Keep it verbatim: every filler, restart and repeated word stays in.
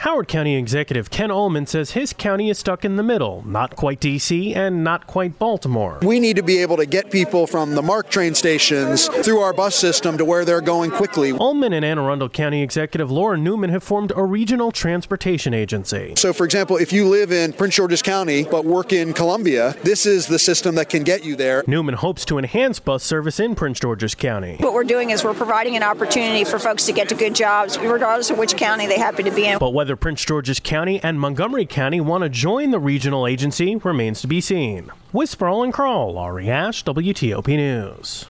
Howard County Executive Ken Ullman says his county is stuck in the middle, not quite D C and not quite Baltimore. We need to be able to get people from the MARC train stations through our bus system to where they're going quickly. Ullman and Anne Arundel County Executive Laura Newman have formed a regional transportation agency. So, for example, if you live in Prince George's County but work in Columbia, this is the system that can get you there. Newman hopes to enhance bus service in Prince George's County. What we're doing is we're providing an opportunity for folks to get to good jobs, regardless of which county they happen to be in. But whether Prince George's County and Montgomery County want to join the regional agency remains to be seen. With Sproul and Kroll, Laurie Ash, W T O P News.